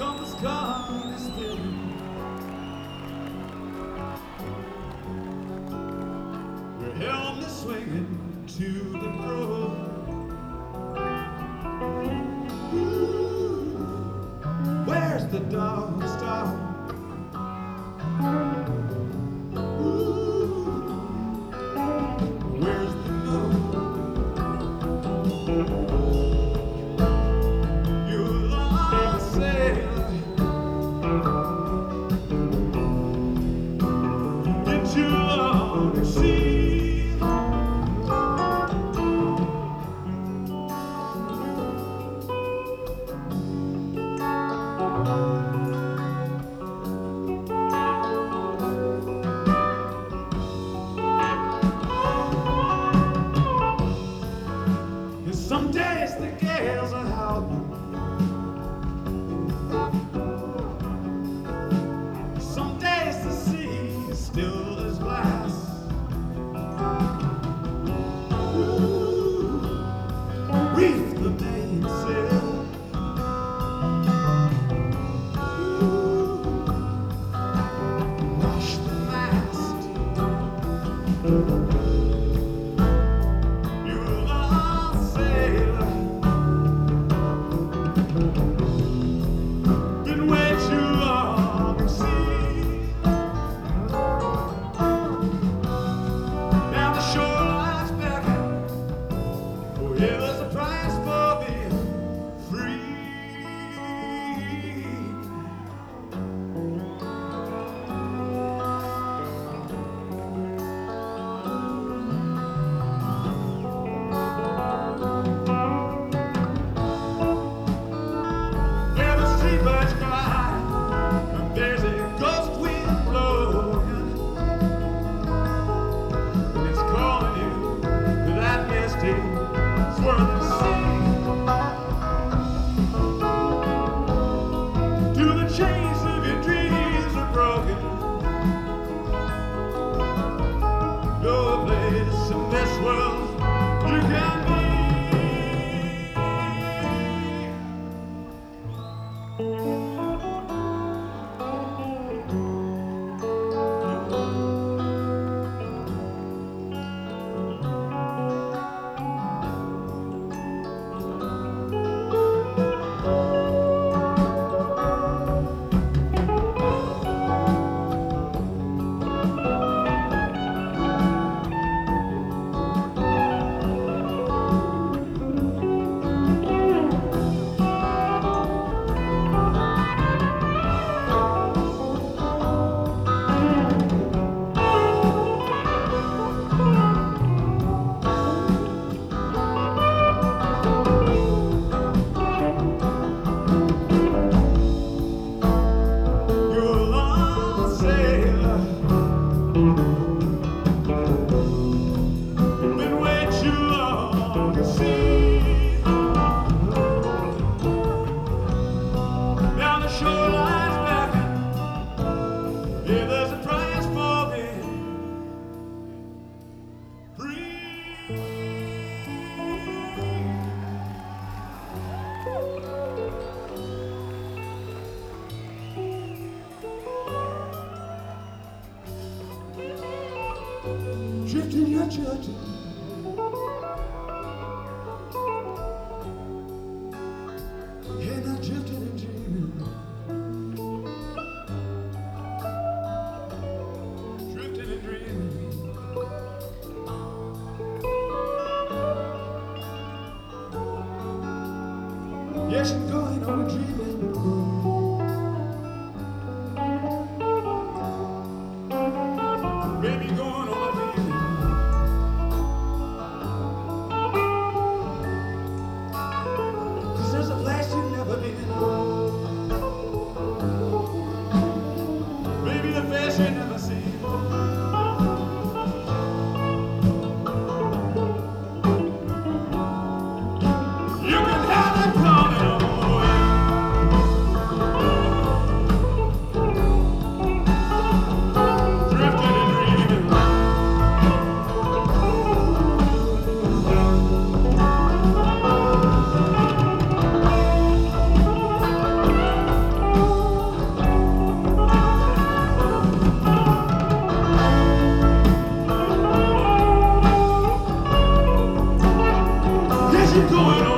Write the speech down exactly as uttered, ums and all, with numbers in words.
Something's gone spinning. We're helpless swinging to the road. Ooh, where's the dog star? Ooh, where's the moon? You're lost sailor into long sea. Some days the gales are howling, some days the sea is still as glass. Ooh, reef the mainsail. Ooh, wash the mast. Been way too long at sea. Now the shoreline's beckoning. Oh yeah, there's a price for being free. Birds cry, and there's a ghost wind blowing, and it's calling you to that misty, swirling sea. To the chains of your dreams are broken. No place in this world you can be. Been way too long at sea. Now the shoreline's beckoning. Yeah, there's a price for being free. Drifting your judging, and I'm drifting and dreaming, drifting and dreaming. Yes, I'm going on a dreaming. Baby, going on a dreaming. keep going on.